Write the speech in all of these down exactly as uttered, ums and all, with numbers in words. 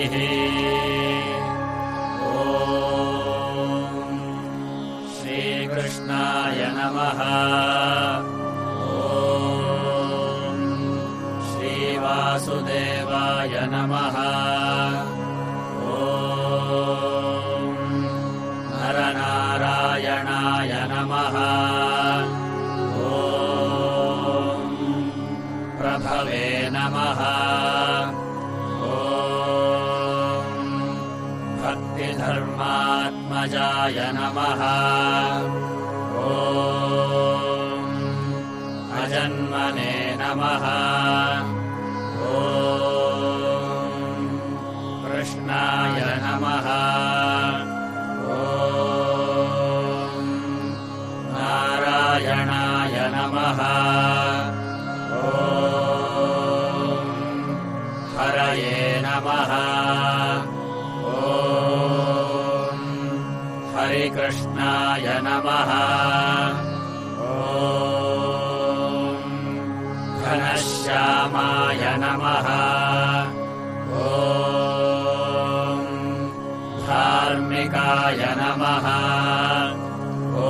हरिः। ॐ श्रीकृष्णाय नमः। ॐ श्रीवासुदेवाय नमः। ॐ नरनारायणाय नमः। ॐ प्रभवे नमः। ॐ भक्तिधर्मात्मजाय नमः। ॐ अजन्मने नमः। ॐ कृष्णाय नमः। ॐ नारायणाय नमः। ॐ हरये नमः। ॐ हरिकृष्णाय नमः। ॐ घनश्यामाय नमः। ॐ धार्मिकाय नमः। ॐ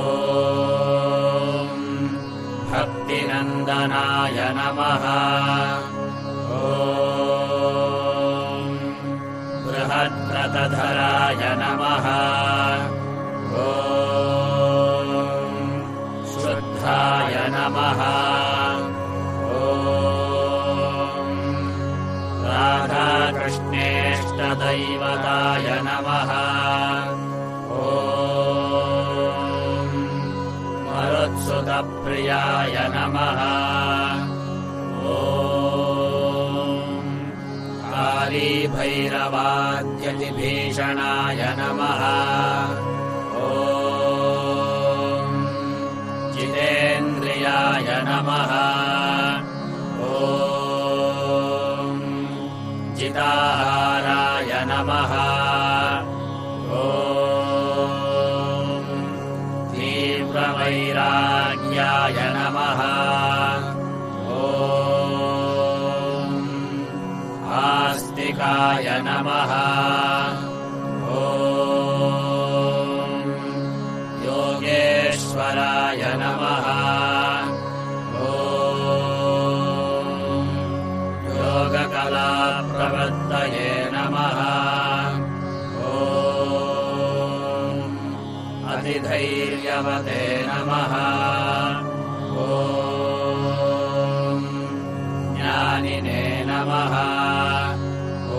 भक्तिनन्दनाय नमः। ॐ बृहद्रथधराय नमः। ॐ शुद्धाय नमः। ॐ राधाकृष्णेष्टदैवताय नमः। ॐ मरुत्सुतप्रियाय नमः। ॐ कालीभैरवाद्यतिभीषणाय नमः। ॐ जितेन्द्रियाय नमः। ॐ जिताहाराय नमः। ॐ तीव्रवैराग्याय नमः। ॐ आस्तिकाय नमः। ॐ योगेश्वराय नमः। ॐ योगकलाप्रवृत्तये नमः। ॐ अतिधैर्यवते नमः। ॐ ज्ञानिने नमः। ॐ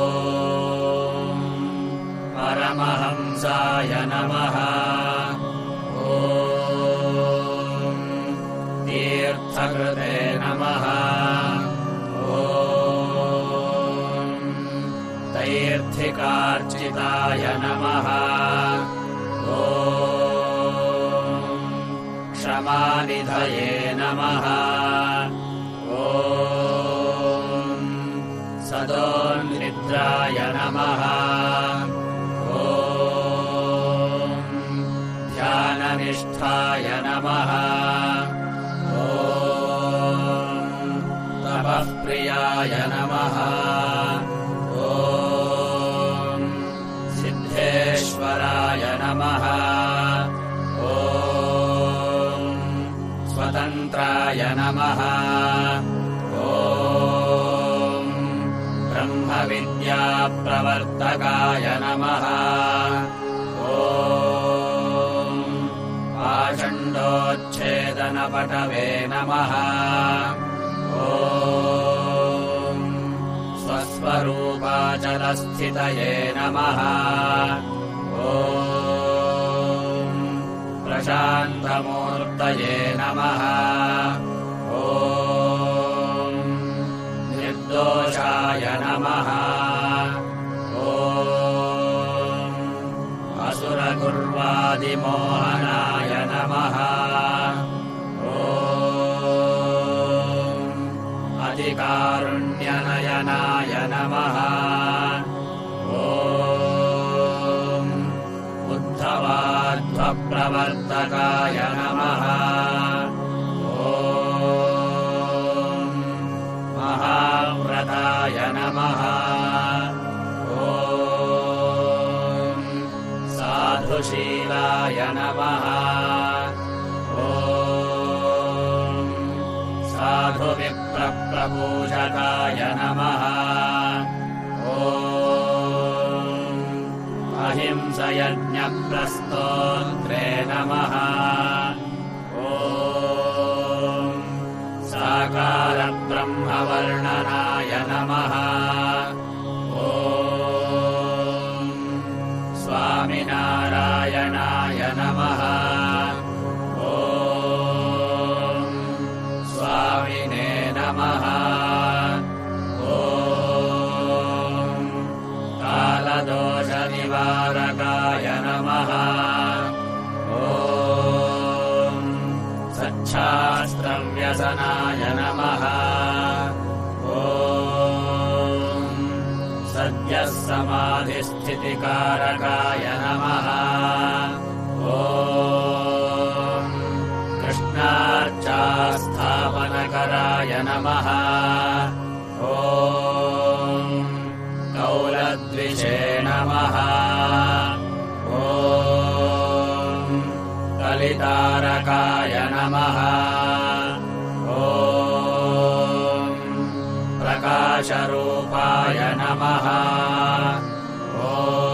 परमहंसाय नमः। ॐ तीर्थकृते नमः। ॐ तैर्थिकार्चिताय नमः। ॐ क्षमानिधये नमः। ॐ सदोन्निद्राय नमः। ॐ ध्याननिष्ठाय नमः। ॐ तपःप्रियाय नमः। ॐ सिद्धेश्वराय नमः। ॐ स्वतन्त्राय नमः। ॐ ब्रह्मविद्याप्रवर्तकाय नमः। ॐ पाषण्डोच्छेदनपटवे नमः। ॐ स्वस्वरूपाचलस्थितये नमः। ॐ प्रशान्तमूर्तये नमः। ॐ निर्दोषाय नमः। ॐ असुरगुर्वादिमोहनाय नमः। ॐ अधिकारुण्यनयनाय नमः। ॐ उद्धवाध्वप्रवर्तकाय नमः। ॐ महाव्रताय नमः। ॐ सुशीलाय नमः। ॐ साधुविप्रप्रपूजकाय नमः। ॐ अहिंसयज्ञप्रस्तोत्रे नमः। ॐ साकारब्रह्मवर्णनाय नमः। ॐ स्वामिनारायणाय नमः। ॐ स्वामिने नमः। ॐ कालदोषनिवारकाय नमः। ॐ सच्छास्त्रव्यसनाय नमः। ॐ सद्यः समाधिस्थितिकारकाय नमः। ॐ कृष्णार्चास्थापनकराय नमः। ॐ कौलद्विषे नमः। ॐ कलितारकाय नमः। ॐ प्रकाशरूपाय नमः। ॐ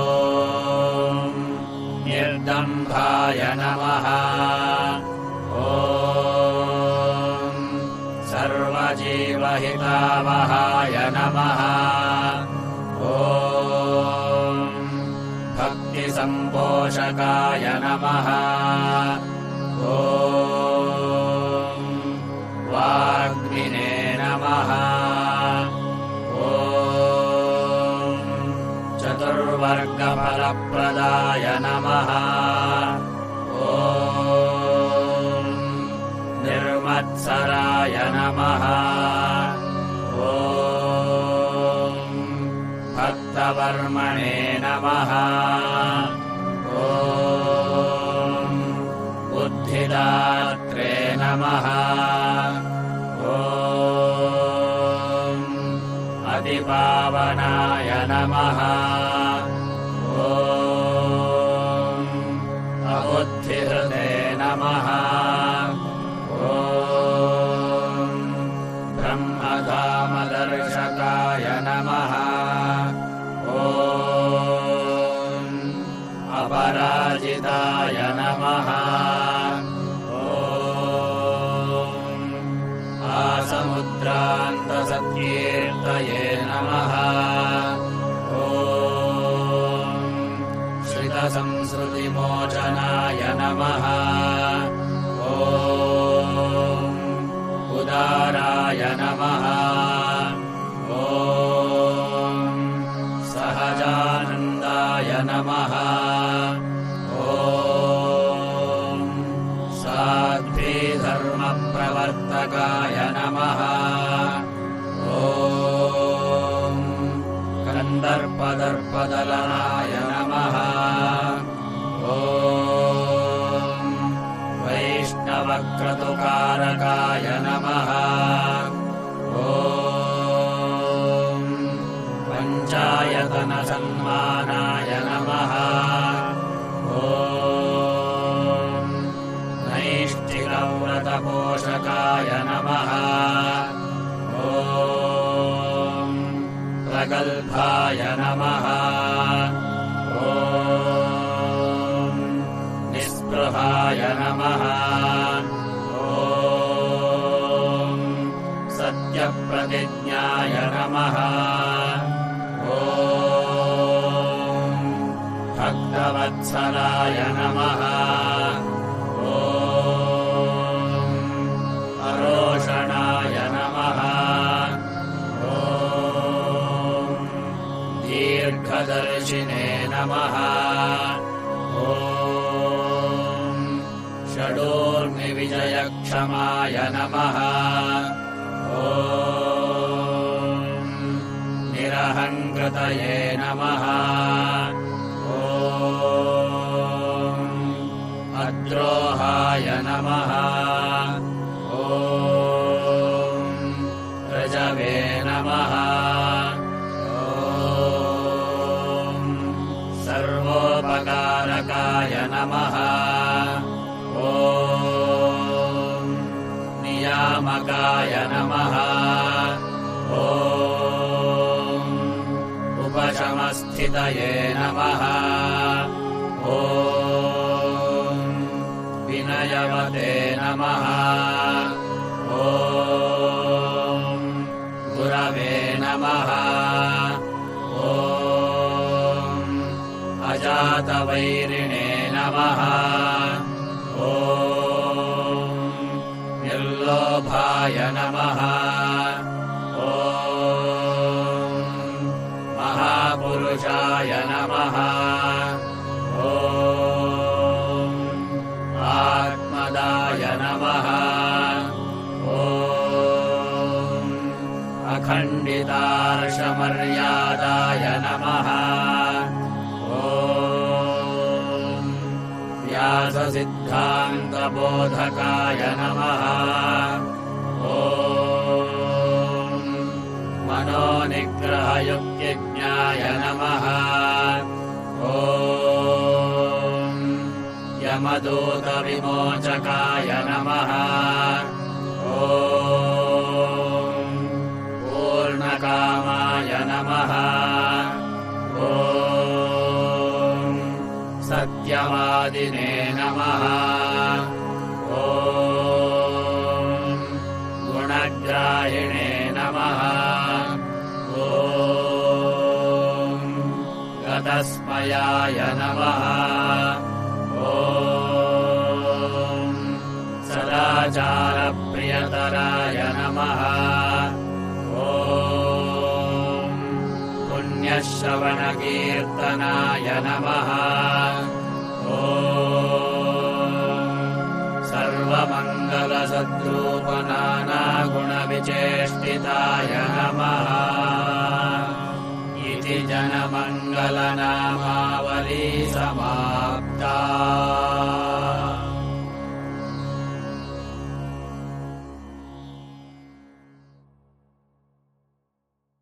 निर्दम्भाय नमः। ॐ सर्वजीवहितावहाय नमः। ॐ भक्तिसम्पोषकाय नमः। ॐ वाग्मिने नमः। ॐ चतुर्वर्गफलप्रदाय नमः। ॐ निर्मत्सराय नमः। ॐ भक्तवर्मणे नमः। ॐ बुद्धिदात्रे नमः। ॐ अतिपावनाय नमः। ॐ अबुद्धिहृदे नमः। ॐ ब्रह्मधामदर्शकाय नमः। ॐ अपराजिताय नमः। ॐ आसमुद्रान्तसत्कीर्तये नमः। ॐ श्रितसंस्कृतिमोचनाय नमः। ॐ उदाराय नमः। ॐ सहजानन्दाय नमः। ॐ साध्वीधर्मप्रवर्तकाय नमः। ॐ कन्दर्पदर्पदलनाय नमः। ॐ वैष्णवक्रतुकारकाय नमः। ॐ पञ्चायतनसन्मानाय नमः। ॐ नैष्ठिकव्रतपोषकाय नमः। ॐ प्रगल्भाय नमः। ॐ निःस्पृहाय नमः। ॐ सत्यप्रतिज्ञाय नमः। ॐ भक्तवत्सलाय नमः। ॐ अरोषणाय नमः। ॐ दीर्घदर्शिने नमः। ॐ षडूर्मिविजयक्षमाय नमः। ॐ निरहङ्कृतये नमः। ॐ अद्रोहाय नमः। ॐ रजवे नमः। ॐ सर्वोपकारकाय नियामकाय नमः। ॐ नियामकाय नमः। ॐ उपशमस्थितये नमः। ॐ विनयवते नमः। ॐ गुरवे नमः। ॐ अजातवैरिणे नमः। ॐ निर्लोभाय नमः। ॐ महापुरुषाय नमः। ॐ आत्मदाय नमः। ॐ अखण्डितार्षमर्यादाय नमः। ॐ व्याससिद्धान्तबोधकाय नमः। ॐ मनोनिग्रहयुक्तिज्ञाय नमः। ॐ यमदूतविमोचकाय नमः। ॐ पूर्णकामाय नमः। ॐ सत्यवादिने नमः। ॐ गुणग्राहिणे नमः। ॐ गतस्मयाय नमः। ॐ सदाचारप्रियतराय नमः। ॐ पुण्यश्रवणकीर्तनाय नमः। ॐ सर्वमङ्गलसद्रूपनानागुणविचेष्टिताय नमः। इति जनमङ्गलनामावली समाप्ता।